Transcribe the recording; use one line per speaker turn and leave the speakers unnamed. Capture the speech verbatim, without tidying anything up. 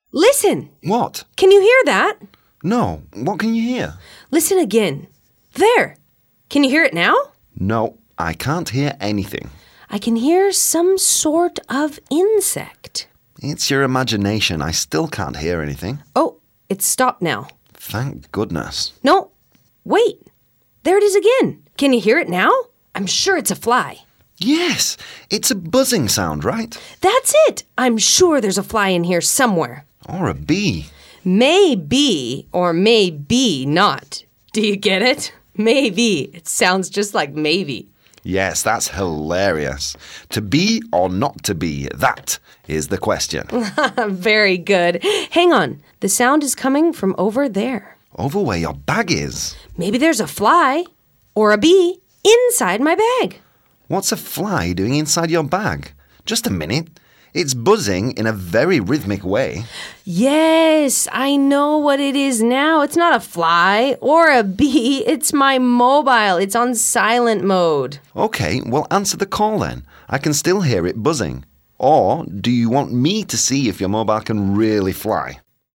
Listen.
What?
Can you hear that?
No. What can you hear?
Listen again. There. Can you hear it now?
No, I can't hear anything.
I can hear some sort of insect.
It's your imagination. I still can't hear anything.
Oh, it's stopped now.
Thank goodness.
No, wait. There it is again. Can you hear it now? I'm sure it's a fly.
Yes, it's a buzzing sound, right?
That's it. I'm sure there's a fly in here somewhere.
Or a bee.
Maybe or maybe not. Do you get it? Maybe. It sounds just like maybe.
Yes, that's hilarious. To be or not to be, that is the question.
Very good. Hang on. The sound is coming from over there.
Over where your bag is.
Maybe there's a fly or a bee inside my bag.
What's a fly doing inside your bag? Just a minute. It's buzzing in a very rhythmic way.
Yes, I know what it is now. It's not a fly or a bee. It's my mobile. It's on silent mode.
Okay, well, answer the call then. I can still hear it buzzing. Or do you want me to see if your mobile can really fly?